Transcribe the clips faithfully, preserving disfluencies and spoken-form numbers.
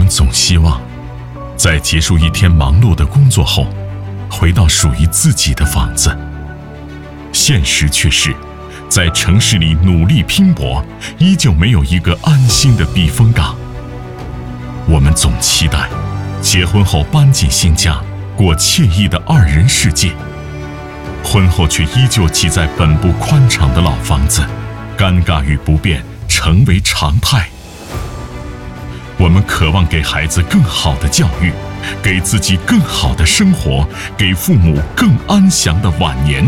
们总希望在结束一天忙碌的工作后，回到属于自己的房子。现实却是，在城市里努力拼搏，依旧没有一个安心的避风港。我们总期待结婚后搬进新家，过惬意的二人世界，婚后却依旧挤在本不宽敞的老房子，尴尬与不便成为常态。我们渴望给孩子更好的教育，给自己更好的生活，给父母更安详的晚年。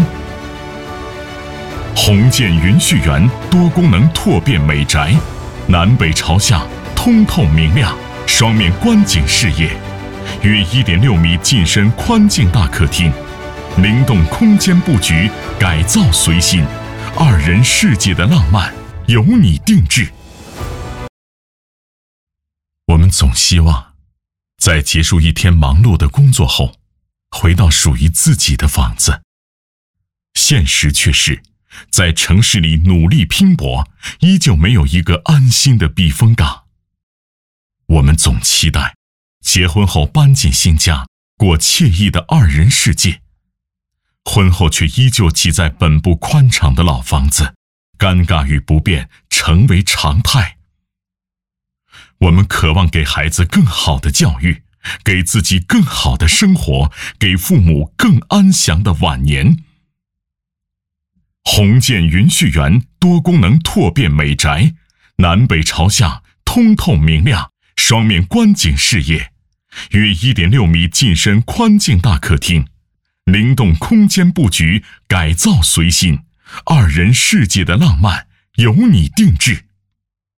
红建云旭园多功能拓变美宅，南北朝向，通透明亮，双面观景视野，约 一点六米进深宽净大客厅，灵动空间布局改造随心，二人世界的浪漫由你定制。我们总希望在结束一天忙碌的工作后，回到属于自己的房子。现实却是，在城市里努力拼搏，依旧没有一个安心的避风港。我们总期待结婚后搬进新家，过惬意的二人世界，婚后却依旧挤在本不宽敞的老房子，尴尬与不便成为常态。我们渴望给孩子更好的教育，给自己更好的生活，给父母更安详的晚年。红建云旭园多功能拓变美宅，南北朝向，通透明亮，双面观景视野，约 一点六米进深宽净大客厅，灵动空间布局改造随心，二人世界的浪漫由你定制。